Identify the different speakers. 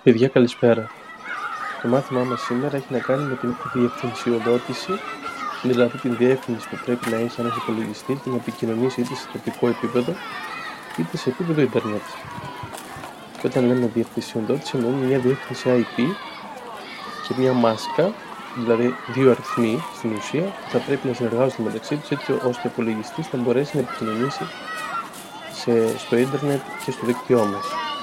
Speaker 1: Παιδιά, καλησπέρα. Το μάθημά μας σήμερα έχει να κάνει με την διευθυνσιοδότηση, δηλαδή την διεύθυνση που πρέπει να έχει ένας υπολογιστής για να επικοινωνήσει είτε σε τοπικό επίπεδο είτε σε επίπεδο ίντερνετ. Και όταν λέμε διευθυνσιοδότηση, εννοούμε μια διεύθυνση IP και μια μάσκα, δηλαδή δύο αριθμοί στην ουσία, που θα πρέπει να συνεργάζονται μεταξύ τους έτσι ώστε ο υπολογιστής να μπορέσει να επικοινωνήσει στο ίντερνετ και στο δίκτυό μας.